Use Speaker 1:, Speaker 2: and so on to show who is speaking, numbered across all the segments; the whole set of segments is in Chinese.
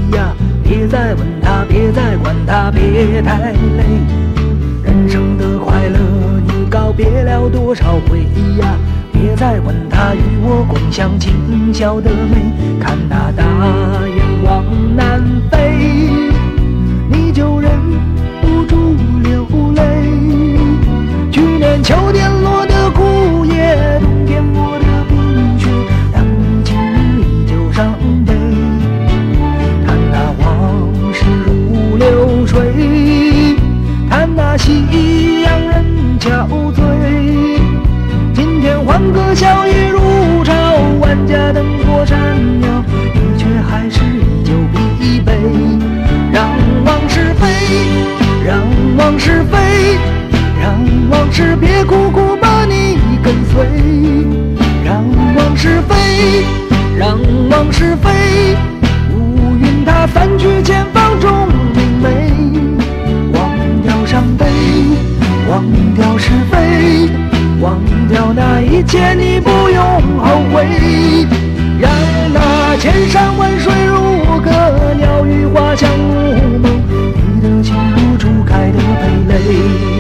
Speaker 1: 呀，别再问他，别再管他，别太累。人生的快乐，你告别了多少回呀？别再问他，与我共享今宵的美。看他大雁往南飞，你就忍不住流泪。去年秋天落的枯叶，冬天我的冰雪，让你今日依旧伤悲。看那往事如流水，看那夕阳人憔悴。今天欢歌笑语如潮，万家灯火闪耀，你却还是依旧疲惫。让往事飞，让往事飞，让往事别苦苦把你跟随。让往事飞，让往事飞，乌云它散去，前方中明媚。忘掉伤悲，忘掉是非，忘掉那一切，你不用后悔。让那千山万水如歌，鸟语花香如梦，你的情如初开的蓓蕾。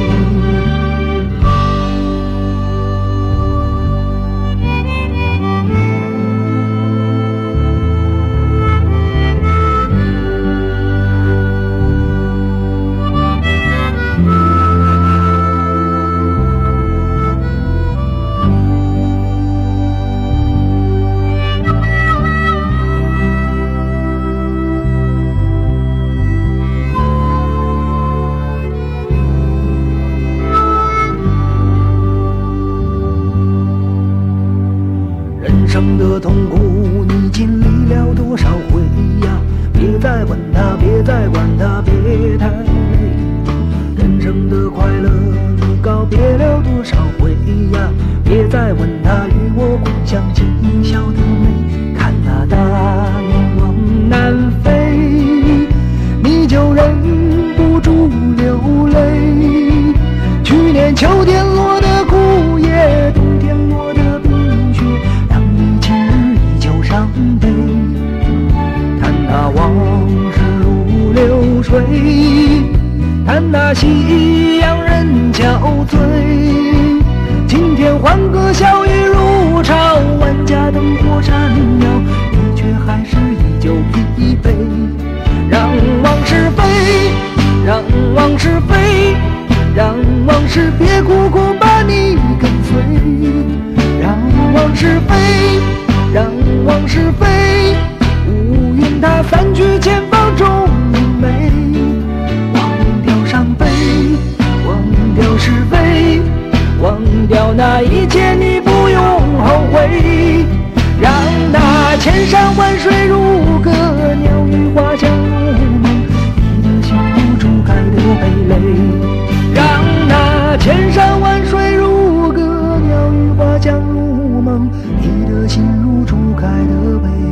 Speaker 1: 人生的痛苦，你经历了多少回呀？别再问他，别再管他，别太累。人生的快乐，你告别了多少回呀？别再问他，与我共享今宵的美。看那大雁往南飞，你就忍不住流泪。去年秋天落的枯叶，冬天落的冰雪，让你今日依旧伤悲。看那往事如流水，看那夕阳人憔悴。今天欢歌笑语如潮，万家灯火闪耀，你却还是依旧疲惫。让往事飞，让往事飞，让往事别苦苦把你跟随。让往事飞，让往事飞，乌云它散去，前方中明媚。忘掉伤悲，忘掉是非，忘掉那一切，你不用后悔。让那千山万水如歌，鸟语花香如梦，你的心如初开的蓓蕾。让那千山万水如歌，鸟语花香如梦，你的心如初开的蓓蕾。